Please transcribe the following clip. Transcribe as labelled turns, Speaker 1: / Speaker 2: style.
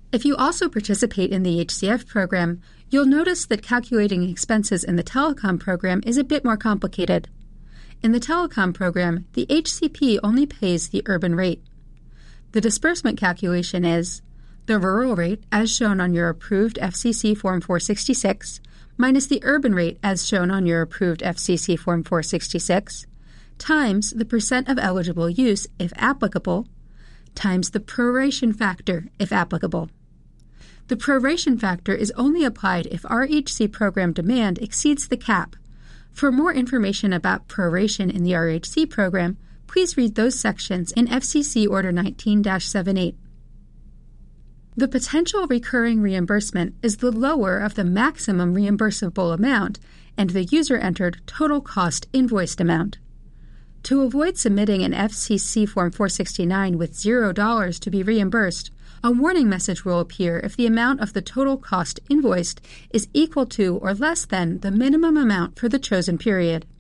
Speaker 1: If you also participate in the HCF program, you'll notice that calculating expenses in the telecom program is a bit more complicated. In the telecom program, the HCP only pays the urban rate. The disbursement calculation is the rural rate as shown on your approved FCC Form 466 minus the urban rate as shown on your approved FCC Form 466 times the percent of eligible use, if applicable, times the proration factor, if applicable. The proration factor is only applied if RHC program demand exceeds the cap. For more information about proration in the RHC program, please read those sections in FCC Order 19-78. The potential recurring reimbursement is the lower of the maximum reimbursable amount and the user-entered total cost invoiced amount. To avoid submitting an FCC Form 469 with $0 to be reimbursed, a warning message will appear if the amount of the total cost invoiced is equal to or less than the minimum amount for the chosen period.